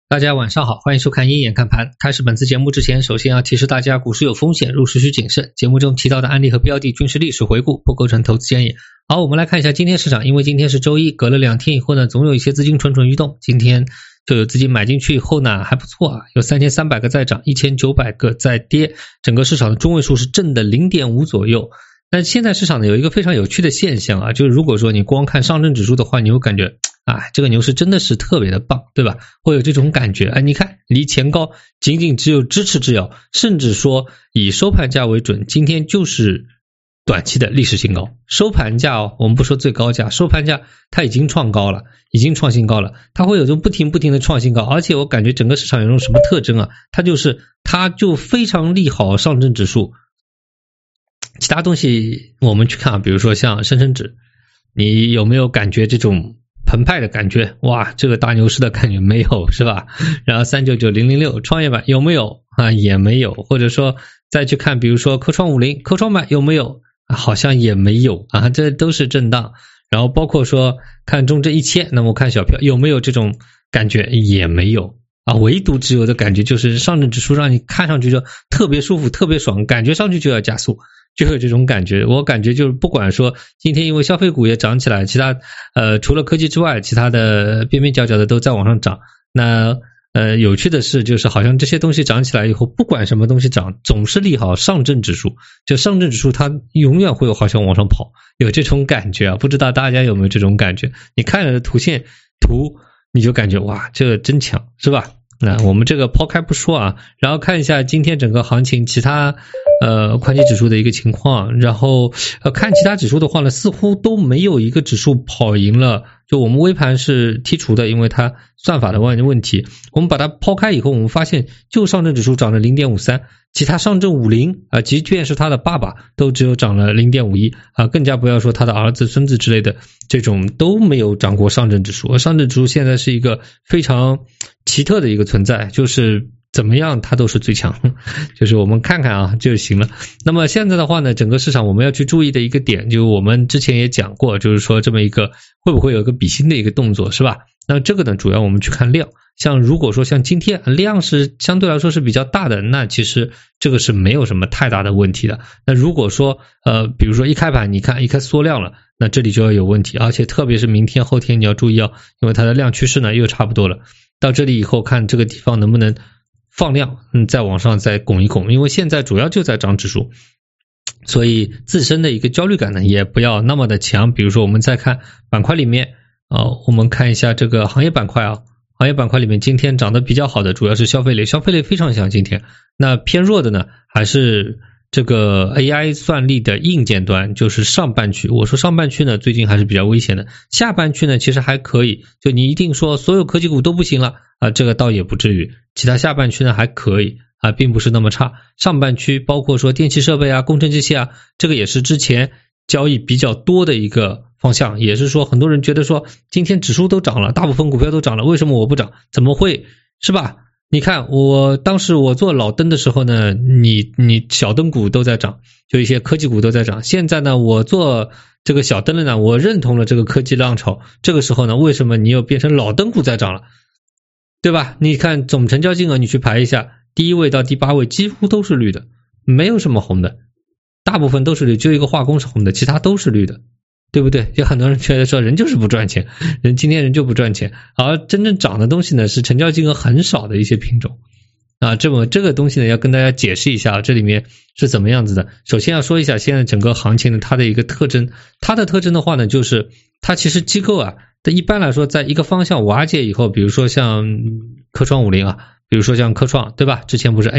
大家晚上好，欢迎收看鹰眼看盘。开始本次节目之前，首先要提示大家，股市有风险，入市需谨慎。节目中提到的案例和标的均是历史回顾，不构成投资建议。好，我们来看一下今天市场，因为今天是周一，隔了2天以后呢，总有一些资金蠢蠢欲动。今天就有资金买进去以后呢，还不错啊，有3300个在涨，1900个在跌，整个市场的中位数是正的 0.5 左右。但现在市场呢有一个非常有趣的现象啊，就是如果说你光看上证指数的话，你会感觉这个牛市真的是特别的棒，对吧？会有这种感觉。你看离前高仅仅只有咫尺之遥，甚至说以收盘价为准，今天就是短期的历史新高。收盘价我们不说最高价，收盘价它已经创高了，已经创新高了，它会有这种不停的创新高。而且我感觉整个市场有种什么特征啊，它就非常利好上证指数。其他东西我们去看比如说像深成指，你有没有感觉这种澎湃的感觉？哇，这个大牛市的感觉没有，是吧？然后399006创业板有没有也没有。或者说再去看比如说科创50科创板有没有好像也没有这都是震荡。然后包括说看中证1000，那么看小票有没有这种感觉？也没有唯独只有的感觉就是上证指数让你看上去就特别舒服特别爽，感觉上去就要加速，就有这种感觉。我感觉就是不管说今天因为消费股也涨起来，其他除了科技之外，其他的边边角角的都在往上涨。那有趣的是就是好像这些东西涨起来以后，不管什么东西涨总是利好上证指数，就上证指数它永远会有好像往上跑，有这种感觉不知道大家有没有这种感觉？你看了图线图你就感觉哇这个真强，是吧？那我们这个抛开不说然后看一下今天整个行情其他宽基指数的一个情况。然后看其他指数的话呢，似乎都没有一个指数跑赢了。就我们微盘是剔除的，因为它算法的问题。我们把它抛开以后，我们发现就上证指数涨了 0.53， 其他上证50即便是它的爸爸都只有涨了 0.51更加不要说他的儿子孙子之类的，这种都没有涨过上证指数。上证指数现在是一个非常奇特的一个存在，就是怎么样它都是最强，就是我们看看就行了。那么现在的话呢，整个市场我们要去注意的一个点，就我们之前也讲过，就是说这么一个会不会有一个比心的一个动作，是吧？那这个呢主要我们去看量，像如果说像今天量是相对来说是比较大的，那其实这个是没有什么太大的问题的。那如果说比如说一开盘你看一开缩量了，那这里就要有问题，而且特别是明天后天你要注意因为它的量趋势呢又差不多了，到这里以后看这个地方能不能放量再往上再拱一拱，因为现在主要就在涨指数，所以自身的一个焦虑感呢也不要那么的强。比如说我们再看板块里面我们看一下这个行业板块行业板块里面今天涨得比较好的主要是消费类，消费类非常强今天。那偏弱的呢还是这个 AI 算力的硬件端，就是上半区。我说上半区呢最近还是比较危险的，下半区呢其实还可以，就你一定说所有科技股都不行了这个倒也不至于，其他下半区呢还可以并不是那么差。上半区包括说电气设备工程机械这个也是之前交易比较多的一个方向，也是说很多人觉得说今天指数都涨了，大部分股票都涨了，为什么我不涨？怎么会，是吧？你看当时我做老灯的时候呢，你小灯股都在涨，就一些科技股都在涨。现在呢我做这个小灯了呢，我认同了这个科技浪潮，这个时候呢为什么你又变成老灯股在涨了，对吧？你看总成交金额你去排一下，第1位到第8位几乎都是绿的，没有什么红的，大部分都是绿，就一个化工是红的，其他都是绿的，对不对？就很多人觉得说人就是不赚钱，今天人就不赚钱，而真正涨的东西呢是成交金额很少的一些品种这个东西呢要跟大家解释一下这里面是怎么样子的。首先要说一下现在整个行情的它的一个特征，它的特征的话呢就是它其实机构一般来说在一个方向瓦解以后，比如说像科创50比如说像科创，对吧？之前不是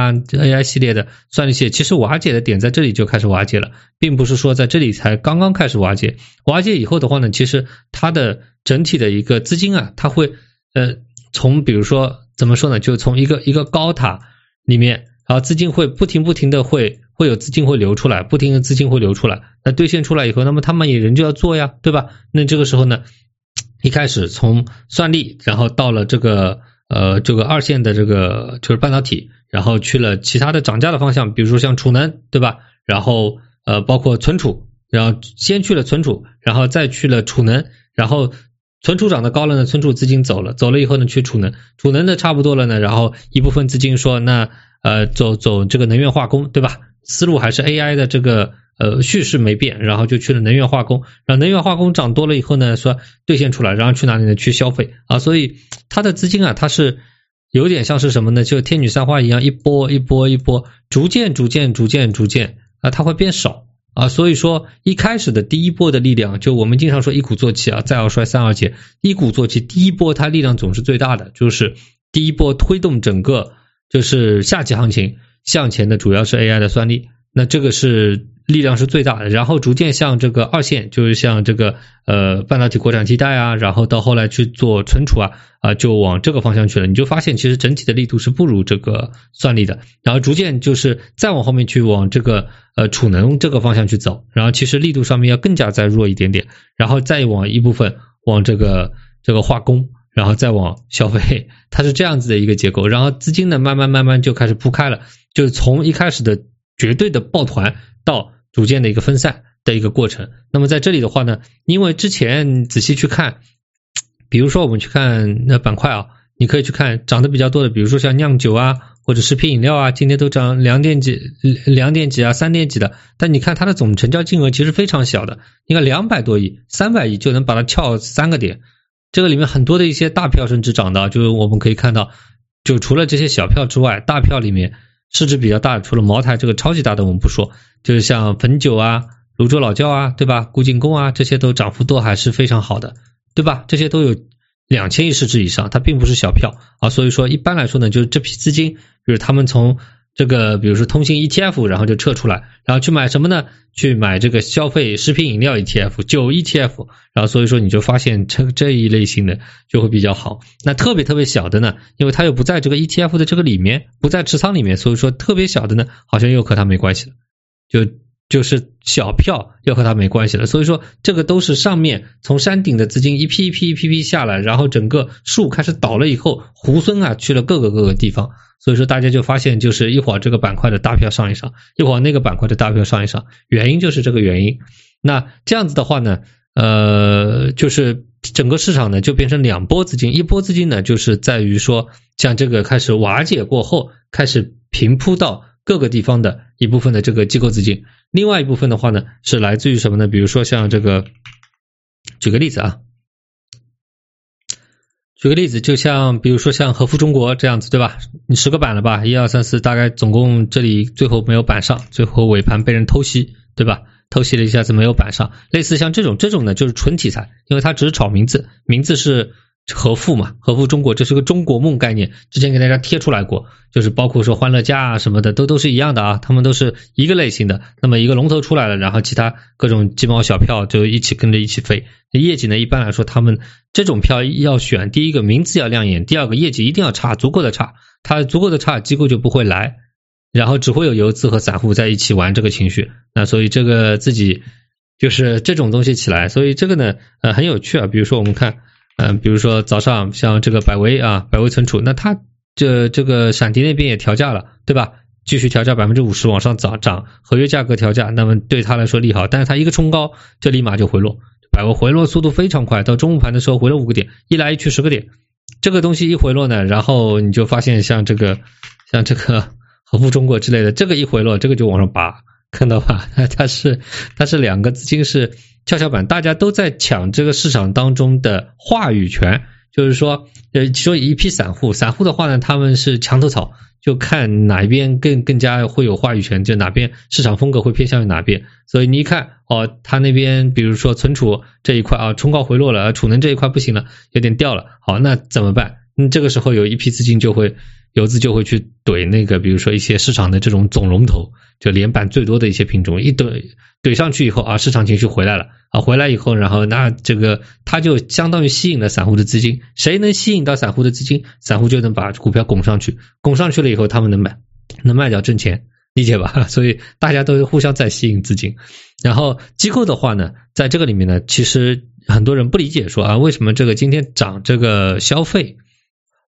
AI 系列的算力系列，其实瓦解的点在这里就开始瓦解了，并不是说在这里才刚刚开始瓦解。瓦解以后的话呢，其实它的整体的一个资金它会从比如说怎么说呢，就从一个高塔里面资金会不停的会有资金会流出来，不停的资金会流出来，那兑现出来以后，那么他们也人就要做呀，对吧？那这个时候呢，一开始从算力，然后到了这个二线的这个就是半导体，然后去了其他的涨价的方向，比如说像储能，对吧？然后包括存储，然后先去了存储，然后再去了储能，然后存储涨得高了呢，存储资金走了以后呢，去储能的差不多了呢，然后一部分资金说那走这个能源化工，对吧？思路还是 AI 的这个叙事没变，然后就去了能源化工，然后能源化工涨多了以后呢，说兑现出来，然后去哪里呢？去消费啊，所以它的资金啊，它是有点像是什么呢？就天女散花一样，一波，逐渐啊，它会变少啊，所以说一开始的第一波的力量，就我们经常说一鼓作气啊，再而衰，三而竭，一鼓作气，第一波它力量总是最大的，就是第一波推动整个就是下级行情向前的主要是 AI 的算力，那这个是力量是最大的，然后逐渐向这个二线，就是像这个半导体国产替代啊，然后到后来去做存储啊，就往这个方向去了，你就发现其实整体的力度是不如这个算力的，然后逐渐就是再往后面去往这个储能这个方向去走，然后其实力度上面要更加再弱一点点，然后再往一部分往这个化工，然后再往消费，它是这样子的一个结构，然后资金呢慢慢就开始铺开了，就是从一开始的绝对的抱团到逐渐的一个分散的一个过程。那么在这里的话呢，因为之前仔细去看，比如说我们去看那板块啊，你可以去看涨得比较多的，比如说像酿酒啊或者食品饮料啊，今天都涨2点几啊3点几的，但你看它的总成交金额其实非常小的，你看200多亿300亿就能把它撬3个点，这个里面很多的一些大票甚至涨到，就是我们可以看到就除了这些小票之外，大票里面市值比较大的，除了茅台这个超级大的我们不说，就是像汾酒啊、泸州老窖啊，对吧？古井贡啊，这些都涨幅都还是非常好的，对吧？这些都有2000亿市值以上，它并不是小票啊。所以说一般来说呢，就是这批资金，就是他们从这个比如说通信 ETF 然后就撤出来，然后去买什么呢？去买这个消费食品饮料 ETF、酒 ETF， 然后所以说你就发现这一类型的就会比较好。那特别小的呢，因为它又不在这个 ETF 的这个里面，不在持仓里面，所以说特别小的呢，好像又和它没关系了，就是小票又和它没关系了，所以说这个都是上面从山顶的资金一批下来，然后整个树开始倒了以后，猢狲啊去了各个地方，所以说大家就发现就是一会儿这个板块的大票上一上，一会儿那个板块的大票上一上，原因就是这个原因。那这样子的话呢，就是整个市场呢就变成2波资金，一波资金呢就是在于说像这个开始瓦解过后，开始平铺到各个地方的一部分的这个机构资金，另外一部分的话呢是来自于什么呢？比如说像这个，举个例子，就像比如说像和富中国这样子，对吧？你10个板了吧，1、2、3、4，大概总共这里最后没有板上，最后尾盘被人偷袭，对吧？偷袭了一下子没有板上，类似像这种呢就是纯题材，因为它只是炒名字是和富嘛，和富中国，这是个中国梦概念，之前给大家贴出来过，就是包括说欢乐家啊什么的都是一样的啊，他们都是一个类型的，那么一个龙头出来了，然后其他各种鸡毛小票就跟着一起飞。业绩呢一般来说他们这种票要选，第一个名字要亮眼，第二个业绩一定要差，足够的差，它足够的差机构就不会来，然后只会有游资和散户在一起玩这个情绪，那所以这个自己就是这种东西起来，所以这个呢很有趣啊。比如说我们看比如说早上像这个百威存储，那它这个闪迪那边也调价了，对吧？继续调价 50% 往上涨，合约价格调价，那么对它来说利好，但是它一个冲高就立马就回落，百威回落速度非常快，到中午盘的时候回了5个点，一来一去10个点，这个东西一回落呢，然后你就发现像这个和富中国之类的，这个一回落这个就往上拔，看到吧？它是2个资金是跷跷板，大家都在抢这个市场当中的话语权，就是说其中一批散户的话呢，他们是墙头草，就看哪一边更加会有话语权，就哪边市场风格会偏向于哪边。所以你一看他那边比如说存储这一块冲高回落了，储能这一块不行了，有点掉了，好，那怎么办？这个时候有一批资金游资就会去怼那个比如说一些市场的这种总龙头，就连板最多的一些品种，一怼上去以后市场情绪回来了回来以后，然后那这个它就相当于吸引了散户的资金，谁能吸引到散户的资金，散户就能把股票拱上去了以后，他们能卖掉挣钱，理解吧？所以大家都互相在吸引资金。然后机构的话呢，在这个里面呢，其实很多人不理解说为什么这个今天涨这个消费，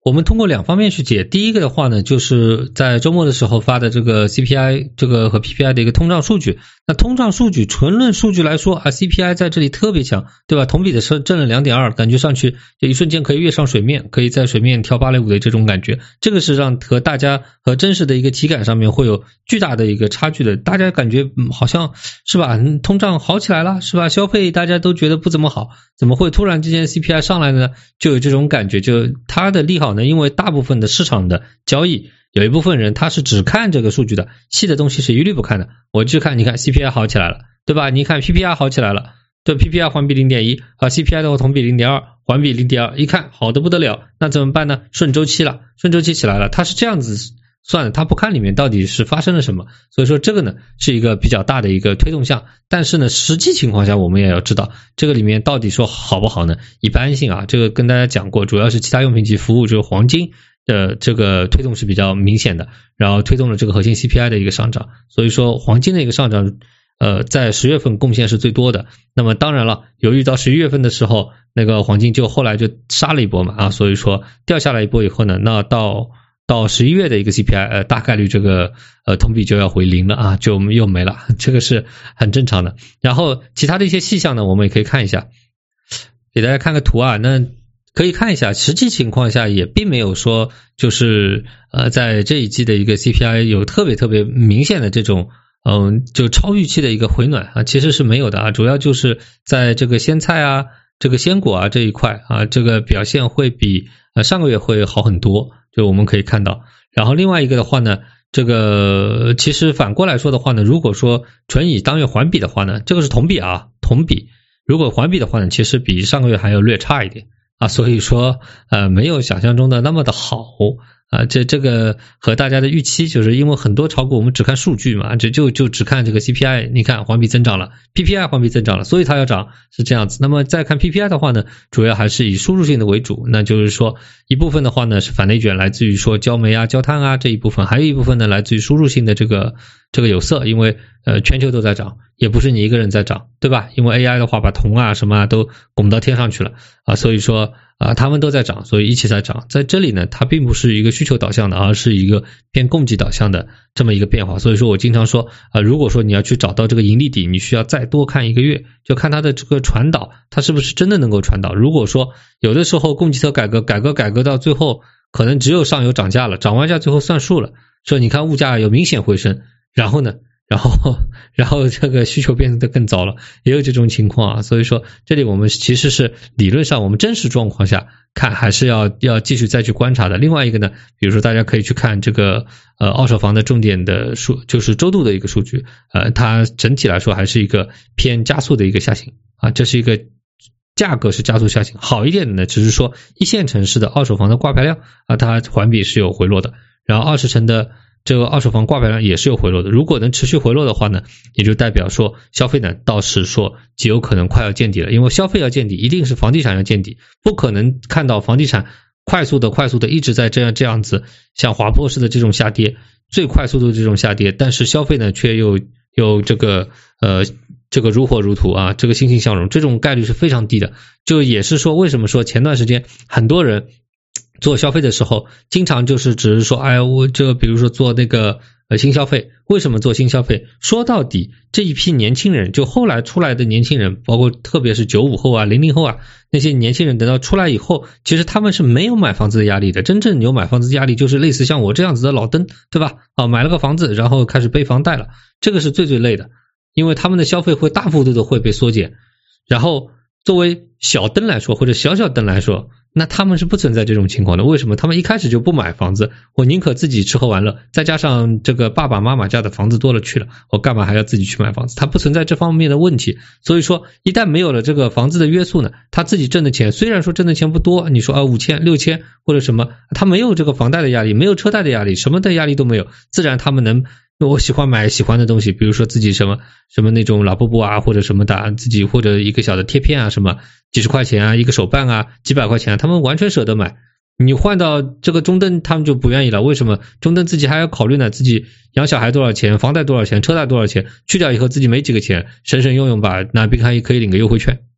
我们通过两方面去解。第一个的话呢，就是在周末的时候发的这个 CPI 这个和 PPI 的一个通胀数据。那通胀数据纯论数据来说啊 ，CPI 在这里特别强，对吧？同比的挣了 2.2， 感觉上去就一瞬间可以跃上水面，可以在水面跳芭蕾舞的这种感觉。这个是让和大家和真实的一个体感上面会有巨大的一个差距的。大家感觉好像是吧，通胀好起来了，是吧？消费大家都觉得不怎么好，怎么会突然之间 CPI 上来呢？就有这种感觉，就它的利好呢，因为大部分的市场的交易，有一部分人他是只看这个数据的，细的东西是一律不看的。我就看，你看 CPI 好起来了，对吧？你看 PPI 好起来了，对 PPI 环比 0.1 啊 CPI 的话同比 0.2 环比 0.2， 一看好的不得了，那怎么办呢？顺周期了，顺周期起来了，它是这样子算的，他不看里面到底是发生了什么。所以说这个呢是一个比较大的一个推动项，但是呢实际情况下我们也要知道这个里面到底说好不好呢？一般性啊，这个跟大家讲过，主要是其他用品及服务，就是黄金的这个推动是比较明显的，然后推动了这个核心 CPI 的一个上涨。所以说黄金的一个上涨在10月份贡献是最多的。那么当然了，由于到11月份的时候那个黄金就后来就杀了一波嘛啊，所以说掉下来一波以后呢，那到11月的一个 CPI 大概率这个同比就要回0了啊，就又没了，这个是很正常的。然后其他的一些细项呢我们也可以看一下，给大家看个图啊，那可以看一下实际情况下也并没有说就是在这一季的一个 CPI 有特别明显的这种就超预期的一个回暖啊，其实是没有的啊，主要就是在这个鲜菜啊这个鲜果啊这一块啊，这个表现会比上个月会好很多，就我们可以看到。然后另外一个的话呢，这个其实反过来说的话呢，如果说纯以当月环比的话呢，这个是同比啊，同比如果环比的话呢，其实比上个月还要略差一点啊，所以说没有想象中的那么的好啊，这个和大家的预期，就是因为很多炒股我们只看数据嘛，就只看这个 CPI， 你看环比增长了， PPI 环比增长了，所以它要涨，是这样子。那么再看 PPI 的话呢，主要还是以输入性的为主，那就是说一部分的话呢是反内卷，来自于说焦煤啊焦炭啊这一部分，还有一部分呢来自于输入性的这个有色，因为全球都在涨，也不是你一个人在涨，对吧？因为 AI 的话把铜啊什么啊都拱到天上去了啊，所以说他们都在涨，所以一起在涨。在这里呢它并不是一个需求导向的，而是一个偏供给导向的这么一个变化。所以说我经常说如果说你要去找到这个盈利底，你需要再多看1个月，就看它的这个传导，它是不是真的能够传导。如果说有的时候供给侧改革到最后可能只有上游涨价了，涨完价最后算数了，说你看物价有明显回升，然后这个需求变得更糟了，也有这种情况啊。所以说这里我们其实是理论上我们真实状况下看还是要继续再去观察的。另外一个呢，比如说大家可以去看这个二手房的重点的就是周度的一个数据，它整体来说还是一个偏加速的一个下行啊，这是一个价格是加速下行。好一点的呢，只是说一线城市的二手房的挂牌量啊，它环比是有回落的，然后20城的这个二手房挂牌量也是有回落的。如果能持续回落的话呢，也就代表说消费呢倒是说极有可能快要见底了，因为消费要见底一定是房地产要见底，不可能看到房地产快速的一直在这样子像滑坡式的这种下跌，最快速度的这种下跌，但是消费呢却又这个如火如荼啊，这个欣欣向荣，这种概率是非常低的。就也是说为什么说前段时间很多人做消费的时候经常就是只是说我这比如说做那个新消费，为什么做新消费？说到底这一批年轻人，就后来出来的年轻人，包括特别是95后啊00后啊那些年轻人，等到出来以后其实他们是没有买房子的压力的，真正有买房子的压力就是类似像我这样子的老登，对吧？买了个房子然后开始背房贷了，这个是最累的，因为他们的消费会大幅度的会被缩减。然后作为小登来说或者小登来说，那他们是不存在这种情况的。为什么？他们一开始就不买房子，我宁可自己吃喝玩乐，再加上这个爸爸妈妈家的房子多了去了，我干嘛还要自己去买房子？他不存在这方面的问题。所以说一旦没有了这个房子的约束呢，他自己挣的钱虽然说挣的钱不多，你说5000 6000或者什么，他没有这个房贷的压力，没有车贷的压力，什么的压力都没有，自然他们能我喜欢买喜欢的东西，比如说自己什么那种老布布啊或者什么的，自己或者一个小的贴片啊，什么几十块钱啊一个手办啊几百块钱啊，他们完全舍得买。你换到这个中登他们就不愿意了，为什么？中登自己还要考虑呢，自己养小孩多少钱，房贷多少钱，车贷多少钱，去掉以后自己没几个钱，省用吧，那边还可以领个优惠券。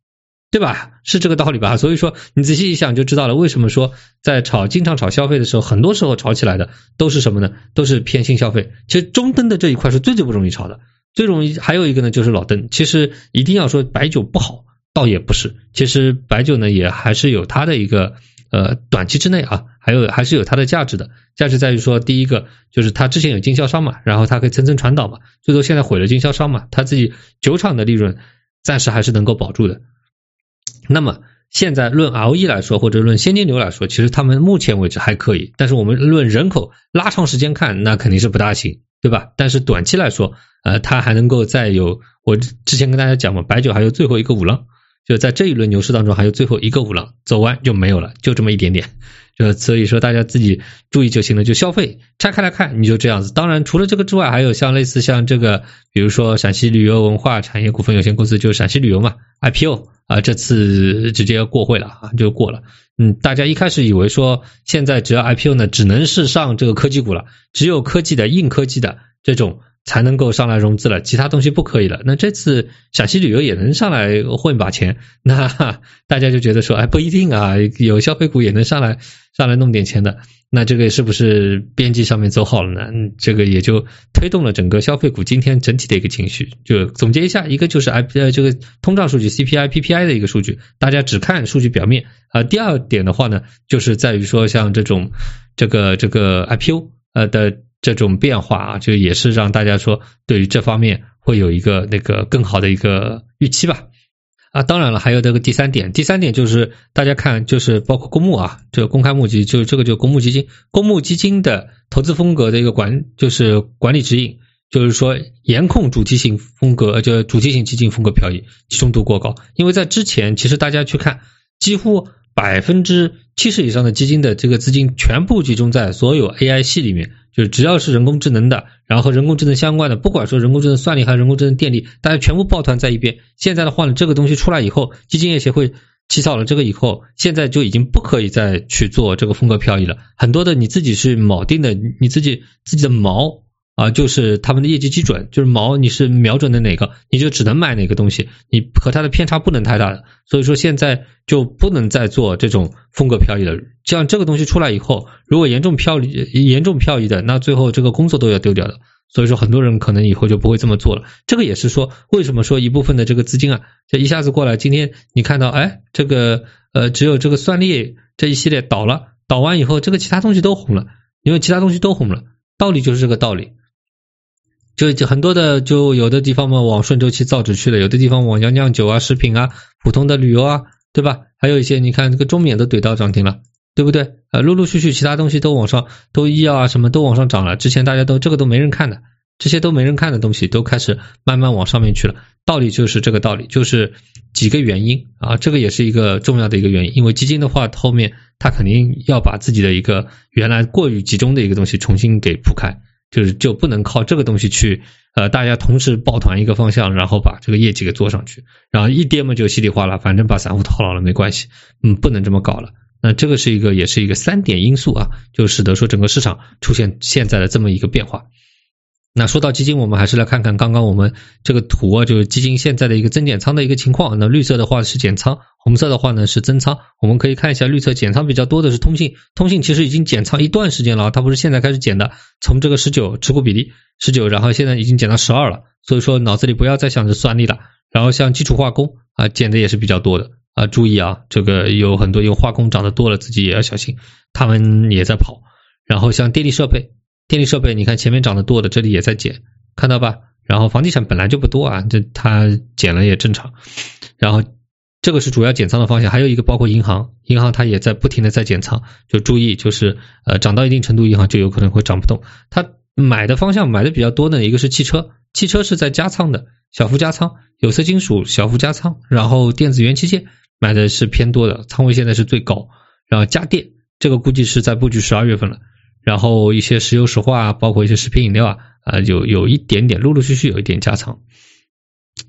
对吧？是这个道理吧？所以说你仔细一想就知道了，为什么说在经常炒消费的时候，很多时候炒起来的都是什么呢？都是偏新消费。其实中灯的这一块是最不容易炒的，最容易还有一个呢就是老灯。其实一定要说白酒不好，倒也不是。其实白酒呢也还是有它的一个短期之内啊，还是有它的价值的。价值在于说，第一个就是它之前有经销商嘛，然后它可以层层传导嘛，最多现在毁了经销商嘛，它自己酒厂的利润暂时还是能够保住的。那么现在论 ROE 来说，或者论现金流来说，其实他们目前为止还可以，但是我们论人口拉长时间看，那肯定是不大行，对吧？但是短期来说它还能够再有，我之前跟大家讲嘛，白酒还有最后一个五浪，就在这一轮牛市当中还有最后一个五浪，走完就没有了，就这么一点点。所以说大家自己注意就行了，就消费拆开来看你就这样子。当然除了这个之外，还有类似像这个，比如说陕西旅游文化产业股份有限公司，就是陕西旅游嘛 IPO 这次直接过会了啊，就过了。大家一开始以为说现在只要 IPO 呢只能是上这个科技股了，只有科技的硬科技的这种才能够上来融资了，其他东西不可以了。那这次陕西旅游也能上来混把钱，那大家就觉得说不一定啊，有消费股也能上来弄点钱的，那这个是不是边际上面走好了呢？这个也就推动了整个消费股今天整体的一个情绪。就总结一下，一个就是这个通胀数据 CPI PPI 的一个数据，大家只看数据表面第二点的话呢，就是在于说像这种这个 IPO 的这种变化啊，就也是让大家说对于这方面会有一个那个更好的一个预期吧。当然了，还有这个第三点就是大家看，就是包括公募啊，这个公开募集，就这个就公募基金的投资风格的一个就是管理指引，就是说严控主题型风格，就主题型基金风格漂移，集中度过高。因为在之前其实大家去看，几乎70%以上的基金的这个资金全部集中在所有 AI 系里面，就是只要是人工智能的，然后和人工智能相关的，不管说人工智能算力还是人工智能电力，大家全部抱团在一边。现在的话呢，这个东西出来以后，基金业协会起草了这个以后，现在就已经不可以再去做这个风格漂移了。很多的你自己是锚定的，你自己的锚就是他们的业绩基准，就是锚你是瞄准的哪个，你就只能买哪个东西，你和它的偏差不能太大的。所以说现在就不能再做这种风格漂移了。像这个东西出来以后，如果严重漂移的，那最后这个工作都要丢掉的。所以说很多人可能以后就不会这么做了。这个也是说为什么说一部分的这个资金这一下子过来，今天你看到这个只有这个算力这一系列倒完以后，这个其他东西都红了，因为其他东西都红了，道理就是这个道理。就很多的，就有的地方嘛往顺周期造纸去了，有的地方往酿酒啊、食品啊、普通的旅游啊，对吧？还有一些你看这个中免都怼到涨停了，对不对？陆陆续续其他东西都往上，都医药啊什么都往上涨了。之前大家这个都没人看的，这些都没人看的东西都开始慢慢往上面去了。道理就是这个道理，就是几个原因这个也是一个重要的一个原因。因为基金的话，后面它肯定要把自己的一个原来过于集中的一个东西重新给铺开。就不能靠这个东西去大家同时抱团一个方向，然后把这个业绩给做上去，然后一跌嘛就稀里哗啦，反正把散户套牢了没关系，不能这么搞了。那这个也是一个3点因素就使得说整个市场出现现在的这么一个变化。那说到基金，我们还是来看看刚刚我们这个图就是基金现在的一个增减仓的一个情况。那绿色的话是减仓，红色的话呢是增仓。我们可以看一下绿色减仓比较多的是通信其实已经减仓一段时间了，它不是现在开始减的，从这个19持股比例19，然后现在已经减到12了。所以说脑子里不要再想着算力了。然后像基础化工减的也是比较多的注意这个有很多用化工涨得多了，自己也要小心，他们也在跑。然后像电力设备你看前面涨得多的这里也在减，看到吧？然后房地产本来就不多这它减了也正常。然后这个是主要减仓的方向，还有一个包括银行它也在不停的在减仓，就注意就是涨到一定程度银行就有可能会涨不动。它买的方向买的比较多的一个是汽车是在加仓的，小幅加仓，有色金属小幅加仓，然后电子元器件买的是偏多的，仓位现在是最高。然后家电这个估计是在布局12月份了。然后一些石油石化包括一些食品饮料有一点点陆陆续续有一点加仓。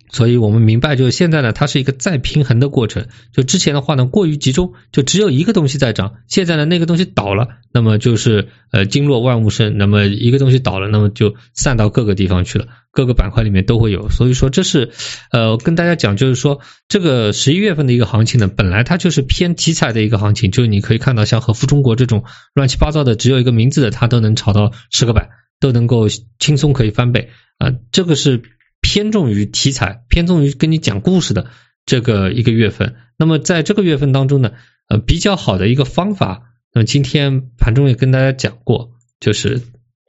所以我们明白，就是现在呢，它是一个再平衡的过程。就之前的话呢，过于集中，就只有一个东西在涨。现在呢，那个东西倒了，那么就是经络万物生。那么一个东西倒了，那么就散到各个地方去了，各个板块里面都会有。所以说，这是跟大家讲，就是说这个11月份的一个行情呢，本来它就是偏题材的一个行情，就是你可以看到像和富中国这种乱七八糟的，只有一个名字的，它都能炒到10个板，都能够轻松可以翻倍这个是偏重于题材，偏重于跟你讲故事的这个一个月份。那么在这个月份当中呢，比较好的一个方法，那么今天盘中也跟大家讲过，就是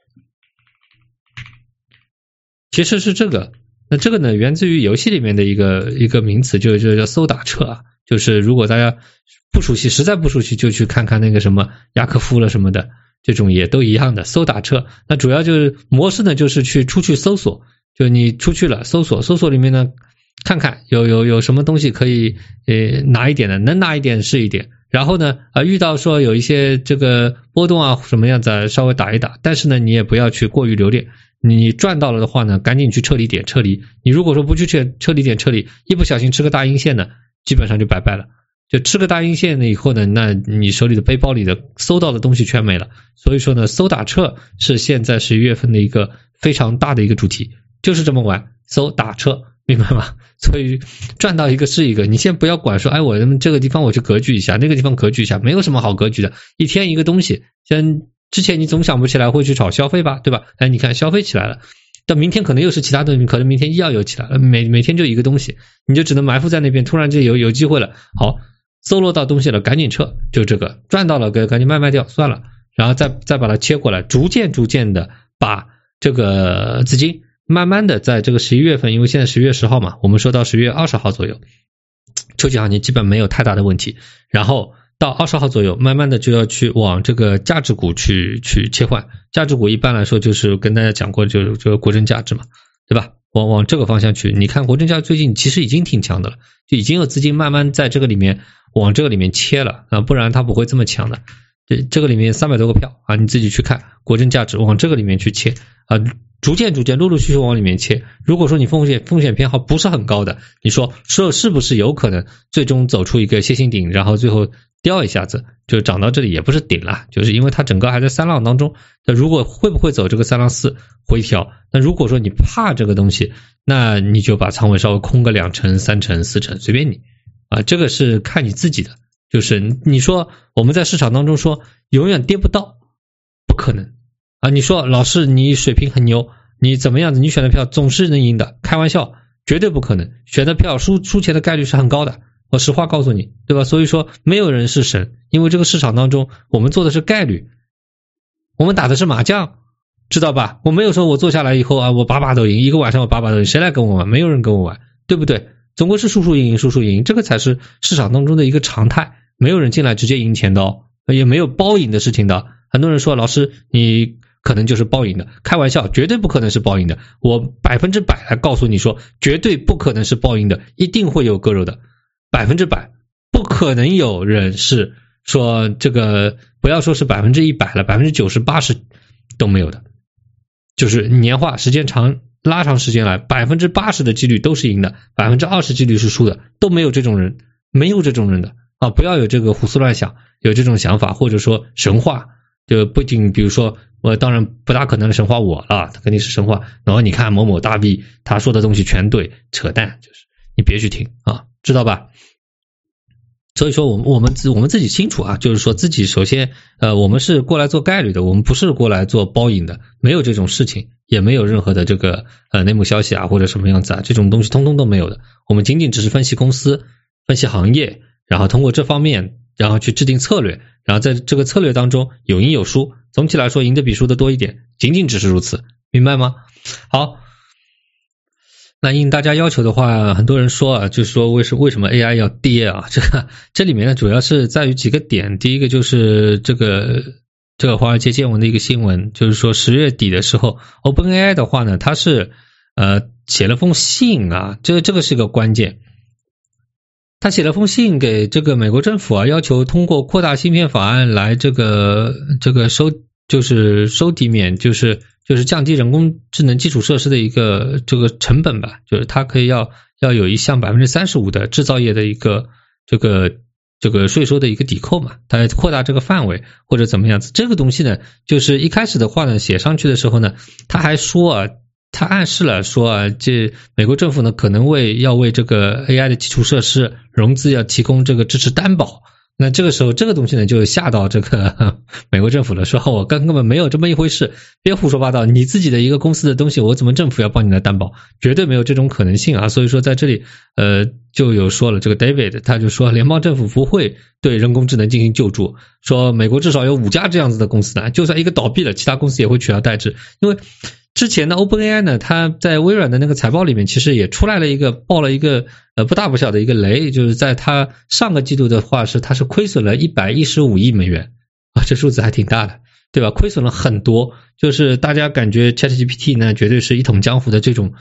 其实是这个。那这个呢，源自于游戏里面的一个名词，就叫搜打车啊。就是如果大家不熟悉，实在不熟悉，就去看看那个什么雅科夫了什么的，这种也都一样的搜打车。那主要就是模式呢，就是出去搜索。就你出去了搜索里面呢，看看有什么东西可以拿一点的，能拿一点是一点。然后呢遇到说有一些这个波动啊什么样子稍微打一打，但是呢你也不要去过于留恋。你赚到了的话呢，赶紧去撤离点撤离。你如果说不去撤离点撤离，一不小心吃个大阴线呢，基本上就拜拜了。就吃个大阴线了以后呢，那你手里的背包里的搜到的东西全没了。所以说呢，搜打撤是现在11月份的一个非常大的一个主题。就是这么玩，搜打车，明白吗？所以赚到一个是一个，你先不要管说，我这个地方我去格局一下，那个地方格局一下，没有什么好格局的，一天一个东西。像之前你总想不起来会去炒消费吧，对吧？你看消费起来了，到明天可能又是其他东西，可能明天医药又起来了，每天就一个东西，你就只能埋伏在那边，突然就有机会了，好，搜罗到东西了，赶紧撤，就这个赚到了赶紧卖掉算了，然后再把它切过来，逐渐的把这个资金慢慢的在这个11月份，因为现在10月10号嘛，我们说到10月20号左右，秋季行情基本没有太大的问题，然后到20号左右，慢慢的就要去往这个价值股去切换。价值股一般来说就是跟大家讲过，就国证价值嘛，对吧？往这个方向去。你看国证价值最近其实已经挺强的了，就已经有资金慢慢在这个里面往这个里面切了不然它不会这么强的。这个里面300多个票你自己去看国证价值往这个里面去切逐渐陆续往里面切。如果说你风险偏好不是很高的，你说是不是有可能最终走出一个楔形顶，然后最后掉一下子就涨到这里，也不是顶了，就是因为它整个还在三浪当中。那如果会不会走这个3浪4回调，那如果说你怕这个东西，那你就把仓位稍微空个2成3成4成随便你这个是看你自己的。就是你说我们在市场当中说永远跌不到，不可能你说老师你水平很牛，你怎么样子，你选的票总是能赢的，开玩笑，绝对不可能。选的票输钱的概率是很高的，我实话告诉你，对吧？所以说没有人是神，因为这个市场当中我们做的是概率，我们打的是麻将，知道吧？我没有说我坐下来以后我把把都赢，一个晚上我把把都赢，谁来跟我玩？没有人跟我玩，对不对？总归是输赢，这个才是市场当中的一个常态，没有人进来直接赢钱的也没有包赢的事情的。很多人说老师你可能就是包赢的，开玩笑，绝对不可能是包赢的，我100%来告诉你说绝对不可能是包赢的，一定会有割肉的，100%不可能有人是说这个，不要说是100%了，90%、80%都没有的，就是年化时间长拉长时间来，80%的几率都是赢的，20%几率是输的，都没有这种人，没有这种人的不要有这个胡思乱想，有这种想法或者说神话，就不仅比如说我当然不大可能神话我了，他肯定是神话，然后你看某某大 V 他说的东西全对，扯淡，就是你别去听知道吧？所以说我们自己清楚就是说自己首先我们是过来做概率的，我们不是过来做包赢的，没有这种事情，也没有任何的这个内幕消息或者什么样子这种东西通通都没有的。我们仅仅只是分析公司，分析行业，然后通过这方面然后去制定策略，然后在这个策略当中有赢有输，总体来说赢的比输的多一点，仅仅只是如此，明白吗？好，那应大家要求的话，很多人说就是说为什么 AI 要跌这里面呢主要是在于几个点。第一个就是这个华尔街见闻的一个新闻，就是说10月底的时候 OpenAI 的话呢，它是写了封信这个是个关键。他写了封信给这个美国政府要求通过扩大芯片法案来这个收抵免，就是就是降低人工智能基础设施的一个这个成本吧，就是它可以要有一项 35% 的制造业的一个这个税收的一个抵扣嘛，它扩大这个范围或者怎么样子。这个东西呢，就是一开始的话呢，写上去的时候呢，他还说啊，他暗示了说啊，这美国政府呢可能要为这个 AI 的基础设施融资要提供这个支持担保。那这个时候这个东西呢就吓到这个美国政府了，说我根本没有这么一回事，别胡说八道，你自己的一个公司的东西我怎么政府要帮你来担保，绝对没有这种可能性啊。所以说在这里就有说了，这个 David 他就说联邦政府不会对人工智能进行救助，说美国至少有5家这样子的公司呢，就算一个倒闭了，其他公司也会取而代之。因为之前的 OpenAI 呢，它在微软的那个财报里面其实也出来了爆了一个不大不小的一个雷，就是在它上个季度的话它是亏损了115亿美元啊，这数字还挺大的，对吧？亏损了很多，就是大家感觉 ChatGPT 呢绝对是一统江湖的这么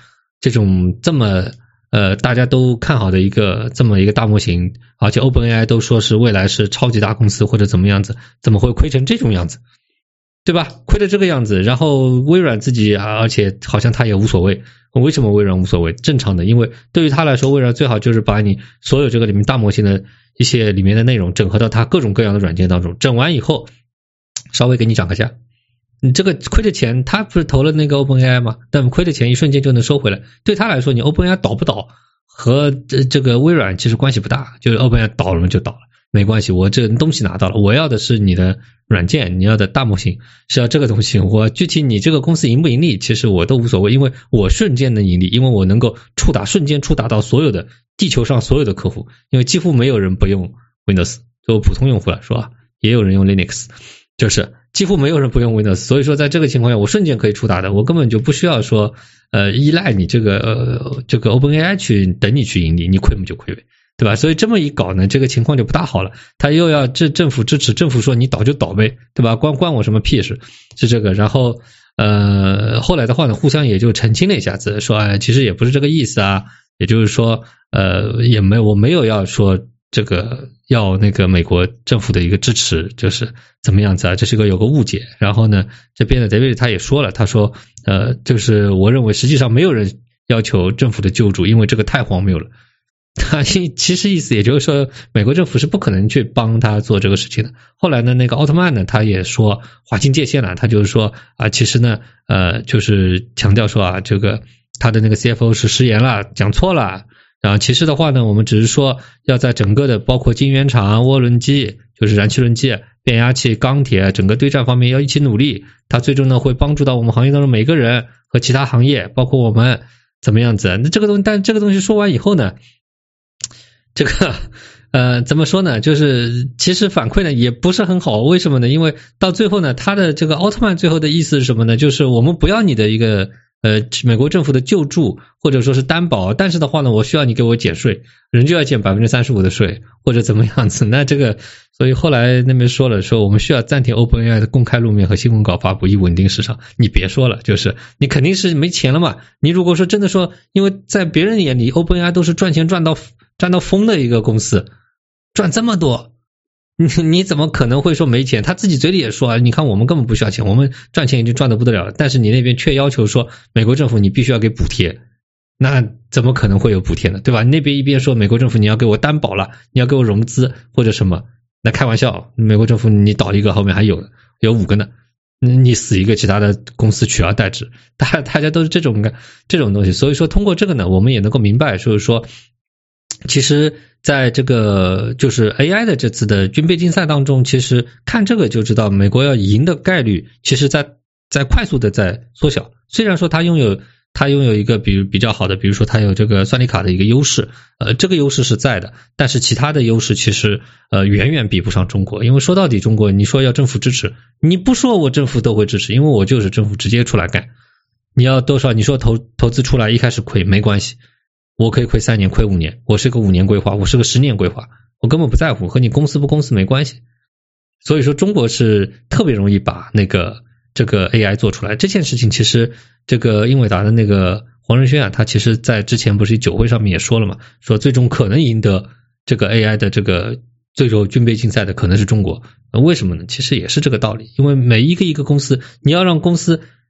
大家都看好的这么一个大模型，而且 OpenAI 都说是未来是超级大公司或者怎么样子，怎么会亏成这种样子？对吧？亏成这个样子，然后微软自己而且好像他也无所谓。为什么微软无所谓？正常的，因为对于他来说，微软最好就是把你所有这个里面大模型的一些里面的内容整合到他各种各样的软件当中，整完以后稍微给你涨个价。你这个亏的钱，他不是投了那个 OpenAI 吗？但亏的钱一瞬间就能收回来。对他来说，你 OpenAI 倒不倒和这个微软其实关系不大，就是 OpenAI 倒了就倒了。没关系，我这东西拿到了，我要的是你的软件，你要的大模型是要这个东西，我具体你这个公司盈不盈利其实我都无所谓，因为我瞬间能盈利，因为我能够瞬间触达到所有的地球上所有的客户，因为几乎没有人不用 Windows， 就普通用户来说啊，也有人用 Linux， 就是几乎没有人不用 Windows， 所以说在这个情况下我瞬间可以触达的，我根本就不需要说依赖你这个OpenAI 去等你去盈利，你亏不就亏呗，对吧？所以这么一搞呢，这个情况就不大好了。他又要政府支持，政府说你倒就倒呗，对吧？关我什么屁事？是这个。然后后来的话呢，互相也就澄清了一下子，说其实也不是这个意思啊，也就是说我没有要说这个要那个美国政府的一个支持，就是怎么样子啊？这是有个误解。然后呢，这边的 David 他也说了，他说就是我认为实际上没有人要求政府的救助，因为这个太荒谬了。他其实意思也就是说美国政府是不可能去帮他做这个事情的。后来呢，那个奥特曼呢他也说划清界限了，他就是说其实呢就是强调说这个他的那个 CFO 是失言了，讲错了。然后其实的话呢，我们只是说要在整个的包括晶圆厂、涡轮机，就是燃气轮机、变压器、钢铁整个对战方面要一起努力，它最终呢会帮助到我们行业当中每个人和其他行业，包括我们怎么样子。那这个东西，但这个东西说完以后呢，这个怎么说呢，就是其实反馈呢也不是很好。为什么呢？因为到最后呢，他的这个奥特曼最后的意思是什么呢？就是我们不要你的一个美国政府的救助或者说是担保，但是的话呢，我需要你给我减税，人就要减 35% 的税或者怎么样子。那这个所以后来那边说了，说我们需要暂停 OpenAI 的公开露面和新闻稿发布以稳定市场。你别说了，就是你肯定是没钱了嘛。你如果说真的说，因为在别人眼里 OpenAI 都是赚钱赚到疯的一个公司，赚这么多，你怎么可能会说没钱？他自己嘴里也说你看我们根本不需要钱，我们赚钱已经赚得不得了了，但是你那边却要求说美国政府你必须要给补贴，那怎么可能会有补贴呢？对吧？你那边一边说美国政府你要给我担保了，你要给我融资或者什么，那开玩笑，美国政府你倒一个后面还有5个呢，你死一个，其他的公司取而代之，大家都是这种东西。所以说通过这个呢，我们也能够明白，就是说其实在这个就是 AI 的这次的军备竞赛当中，其实看这个就知道美国要赢的概率其实在快速的在缩小。虽然说它拥有一个比较好的，比如说它有这个算力卡的一个优势，这个优势是在的，但是其他的优势其实远远比不上中国。因为说到底中国你说要政府支持，你不说我政府都会支持，因为我就是政府直接出来干。你要多少，你说投资出来一开始亏没关系，我可以亏3年亏5年，我是个5年规划，我是个10年规划，我根本不在乎，和你公司不公司没关系。所以说中国是特别容易把这个 AI 做出来。这件事情其实这个英伟达的那个黄仁勋他其实在之前不是酒会上面也说了嘛，说最终可能赢得这个 AI 的这个最终军备竞赛的可能是中国。为什么呢？其实也是这个道理，因为每一个公司，你要让公司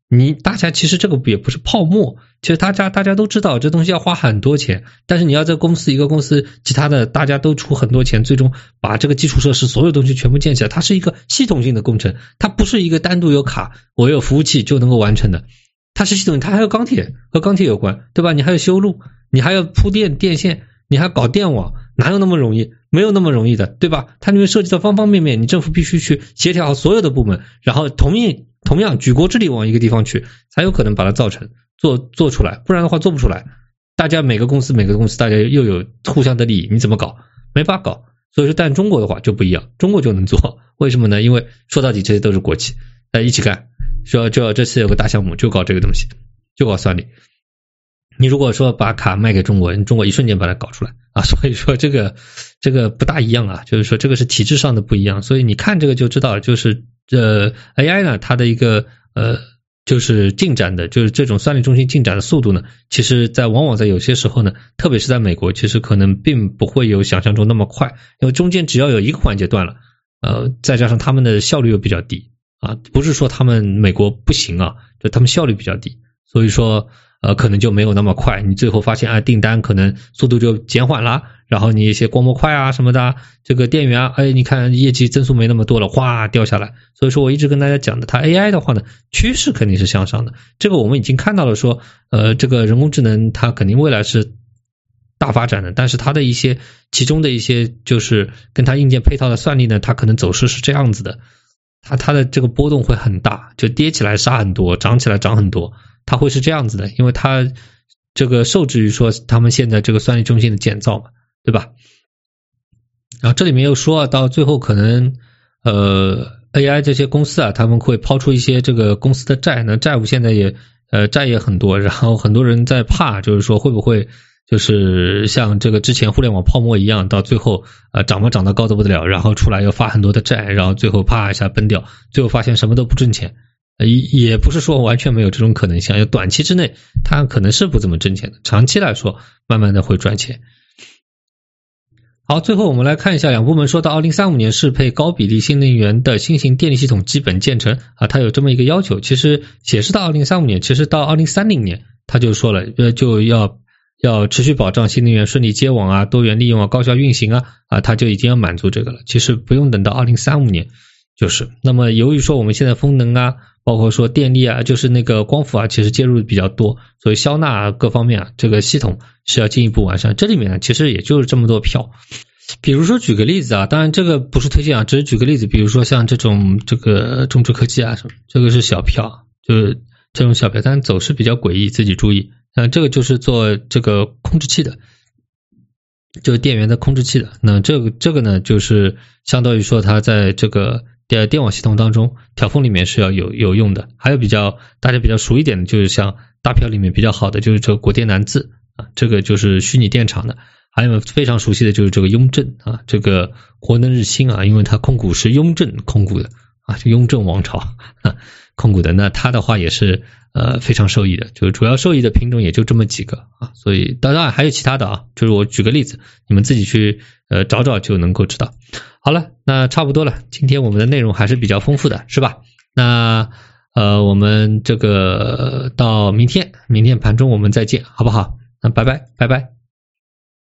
大家其实这个也不是泡沫，其实大家都知道这东西要花很多钱，但是你要在一个公司其他的大家都出很多钱，最终把这个基础设施所有东西全部建起来，它是一个系统性的工程，它不是一个单独有卡我有服务器就能够完成的，它是系统，它还有钢铁，和钢铁有关，对吧？你还有修路，你还要铺电线，你还要搞电网，哪有那么容易？没有那么容易的，对吧？它里面涉及到方方面面，你政府必须去协调好所有的部门，然后同样举国之力往一个地方去，才有可能把它做出来，不然的话做不出来。大家每个公司大家又有互相的利益，你怎么搞？没法搞。所以说，但中国的话就不一样，中国就能做，为什么呢？因为说到底这些都是国企，一起干，说这次有个大项目就搞这个东西，就搞算力。你如果说把卡卖给中国，中国一瞬间把它搞出来啊，所以说这个不大一样啊，就是说这个是体制上的不一样，所以你看这个就知道，就是AI 呢，它的一个就是进展的，就是这种算力中心进展的速度呢，其实往往在有些时候呢，特别是在美国，其实可能并不会有想象中那么快，因为中间只要有一个环节断了，再加上他们的效率又比较低啊，不是说他们美国不行啊，就他们效率比较低，所以说可能就没有那么快，你最后发现订单可能速度就减缓了，然后你一些光模块啊什么的，这个电源啊，你看业绩增速没那么多了，哗掉下来。所以说我一直跟大家讲的，它 AI 的话呢，趋势肯定是向上的。这个我们已经看到了说，这个人工智能它肯定未来是大发展的，但是它的其中的一些就是跟它硬件配套的算力呢，它可能走势是这样子的，它的这个波动会很大，就跌起来杀很多，涨起来涨很多。它会是这样子的，因为它这个受制于说他们现在这个算力中心的建造嘛，对吧？然后这里面又说到最后可能AI 这些公司啊，他们会抛出一些这个公司的债，那债务现在也债也很多，然后很多人在怕，就是说会不会就是像这个之前互联网泡沫一样，到最后涨得高得不得了，然后出来又发很多的债，然后最后啪一下崩掉，最后发现什么都不挣钱。也不是说完全没有这种可能性，短期之内它可能是不怎么挣钱的，长期来说慢慢的会赚钱。好，最后我们来看一下两部门说到2035年适配高比例新能源的新型电力系统基本建成啊，它有这么一个要求，其实显示到2035年，其实到2030年它就说了就要持续保障新能源顺利接网啊，多元利用啊，高效运行啊，它就已经要满足这个了，其实不用等到2035年就是。那么由于说我们现在风能啊，包括说电力啊，就是那个光伏啊，其实介入的比较多，所以消纳啊各方面啊，这个系统是要进一步完善。这里面呢，其实也就是这么多票。比如说举个例子啊，当然这个不是推荐啊，只是举个例子，比如说像这个中智科技啊什么，这个是小票，就是这种小票，但走势比较诡异，自己注意。这个就是做这个控制器的，就是电源的控制器的。那这个呢，就是相当于说它在这个电网系统当中调峰里面是要有用的。还有大家比较熟一点的，就是像大票里面比较好的就是这个国电南自啊，这个就是虚拟电厂的。还有非常熟悉的就是这个雍正啊，这个国能日新啊，因为它控股是雍正控股的啊，就雍正王朝控股的，那它的话也是非常受益的，就是主要受益的品种也就这么几个啊，所以当然还有其他的啊，就是我举个例子，你们自己去找找就能够知道。好了，那差不多了，今天我们的内容还是比较丰富的，是吧？那我们这个到明天盘中我们再见，好不好？那拜拜。